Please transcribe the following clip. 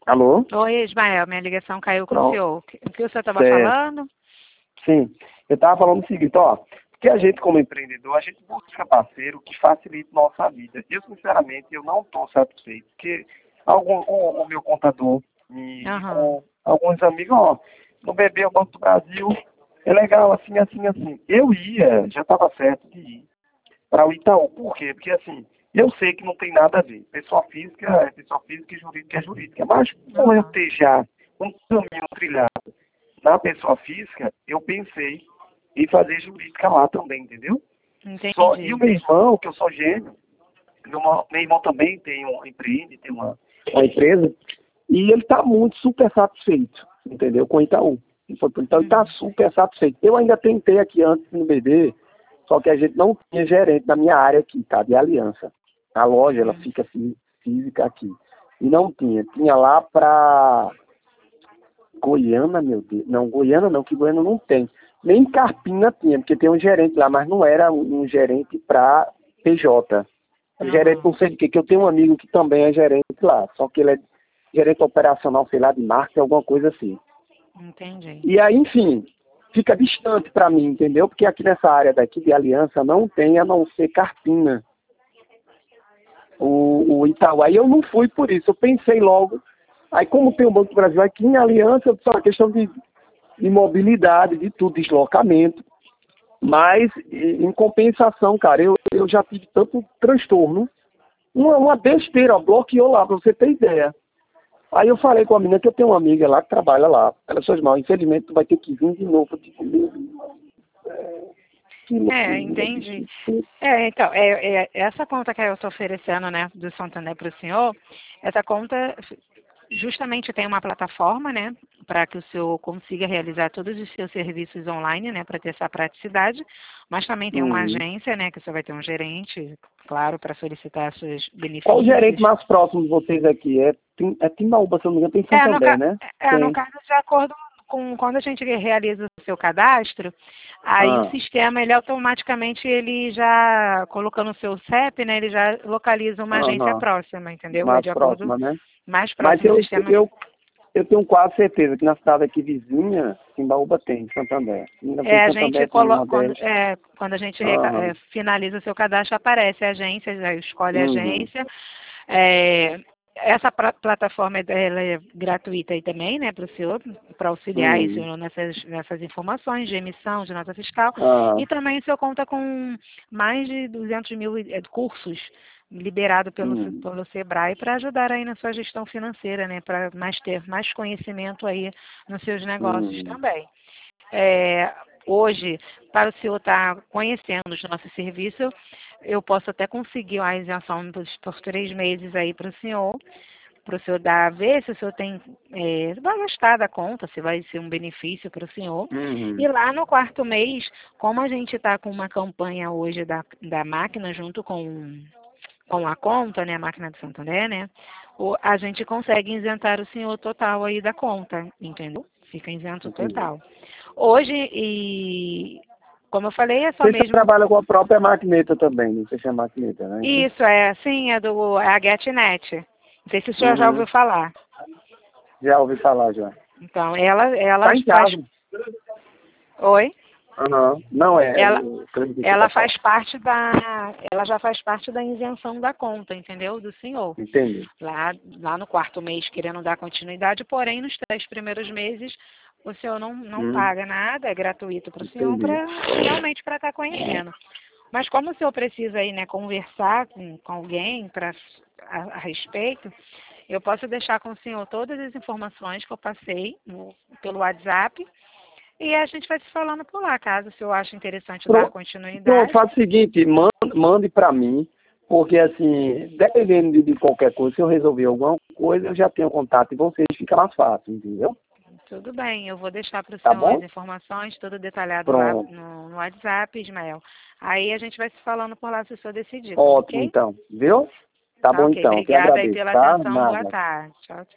Alô? Oi, Ismael, minha ligação caiu com o Pronto. senhor. O que o senhor estava Certo. falando? Sim. Eu estava falando o seguinte, ó. Que a gente, como empreendedor, a gente busca parceiro que facilite nossa vida. Eu, sinceramente, eu não estou satisfeito. Porque o meu contador me Aham. indicou alguns amigos, ó, no BB, o Banco do Brasil, é legal, assim, assim, assim. Eu ia, já estava certo de ir para o Itaú. Por quê? Porque, assim, eu sei que não tem nada a ver. Pessoa física é pessoa física e jurídica é jurídica. Mas, como eu Aham. ter já um caminho trilhado na pessoa física, eu pensei em fazer jurídica lá também, entendeu? E o Entendi. meu irmão, que eu sou gêmeo, meu irmão também empreende, tem uma empresa, e ele está muito super satisfeito, entendeu? Com o Itaú. Então ele está Uhum. super satisfeito. Eu ainda tentei aqui antes no BD, só que a gente não tinha gerente na minha área aqui, tá? De aliança. A loja, ela Uhum. fica assim, física aqui. E não tinha. Tinha lá para Goiânia, meu Deus. Não, Goiânia não, que Goiânia não tem. Nem Carpina tinha, porque tem um gerente lá, mas não era um gerente para PJ. O gerente Aham. não sei de quê, que eu tenho um amigo que também é gerente lá, só que ele é gerente operacional, sei lá, de marketing, alguma coisa assim. Entendi. E aí, enfim, fica distante para mim, entendeu? Porque aqui nessa área daqui de aliança não tem a não ser Carpina, o Itaú. Aí eu não fui por isso, eu pensei logo. Aí como tem o Banco do Brasil aqui em aliança, só uma questão de mobilidade, de tudo, deslocamento. Mas, em compensação, cara, eu já tive tanto transtorno. Uma besteira, ó, bloqueou lá, pra você ter ideia. Aí eu falei com a menina que eu tenho uma amiga lá que trabalha lá. Ela disse, mal, infelizmente tu vai ter que vir de novo. Eu disse, meu Deus, que loucura, Entendi. bicho. Então, essa conta que eu estou oferecendo, né, do Santander para o senhor, essa conta justamente tem uma plataforma, né, para que o senhor consiga realizar todos os seus serviços online, né, para ter essa praticidade, mas também tem uma Uhum. agência, né, que o senhor vai ter um gerente, claro, para solicitar seus Qual o gerente benefícios. mais próximo de vocês aqui? É Timbaúba, se eu não me engano, tem Santander, né? No Tem. caso, de acordo com quando a gente realiza o seu cadastro, aí o Ah, sistema, ele automaticamente, ele já, colocando o seu CEP, né, ele já localiza uma agência aham. próxima, entendeu? É Mais de acordo, próxima, né? mais Mas próximo o sistema. eu tenho quase certeza que na cidade aqui vizinha, Timbaúba tem, Santander. Ainda tem A gente Santander, tem Nordeste. quando a gente Aham. finaliza o seu cadastro, aparece a agência, aí escolhe a Uhum. agência. É, essa plataforma ela é gratuita aí também, né, para o senhor, para auxiliar aí o Uhum. senhor nessas informações de emissão de nota fiscal. Ah, E também o senhor conta com mais de 200 mil cursos liberados uhum. pelo Sebrae para ajudar aí na sua gestão financeira, né, para ter mais conhecimento aí nos seus negócios Uhum. também. Hoje, para o senhor estar conhecendo os nossos serviços, eu posso até conseguir a isenção por 3 meses aí para o senhor ver se o senhor tem, vai gostar da conta, se vai ser um benefício para o senhor. E Uhum. lá no quarto mês, como a gente está com uma campanha hoje da máquina junto com a conta, né, a máquina de Santander, né, a gente consegue isentar o senhor total aí da conta, entendeu? Fica isento Entendi. total. Hoje, e como eu falei, é só Você já mesmo. trabalha com a própria maquineta também, não sei se é maquineta, né? Isso, sim, é a GetNet. Não sei se o senhor já Uhum. ouviu falar. Já ouvi falar já. Então, ela Tá em faz. casa. Oi? Aham. Não é, Ela, o crédito que você ela tá faz falando. parte ela já faz parte da isenção da conta, entendeu? Do senhor. Entendi. Lá no quarto mês, querendo dar continuidade, porém, nos 3 primeiros meses, o senhor não Hum, paga nada, é gratuito para o senhor, entendi. realmente para estar conhecendo. Mas como o senhor precisa aí, né, conversar com alguém a respeito, eu posso deixar com o senhor todas as informações que eu passei pelo WhatsApp e a gente vai se falando por lá, caso o senhor ache interessante dar Pronto, pronto, continuidade. faz o seguinte, mande para mim, porque assim, dependendo de qualquer coisa, se eu resolver alguma coisa, eu já tenho contato de vocês, fica mais fácil, entendeu? Tudo bem, eu vou deixar para o Tá senhor as bom? informações, tudo detalhado lá Pronto. no WhatsApp, Ismael. Aí a gente vai se falando por lá se o senhor decidir, tá Ótimo, ok? então. Viu? Tá Tá bom, ok. então. Eu que Obrigada aí agradeço, pela tá? atenção. Boa Nada. tarde. Tchau, tchau.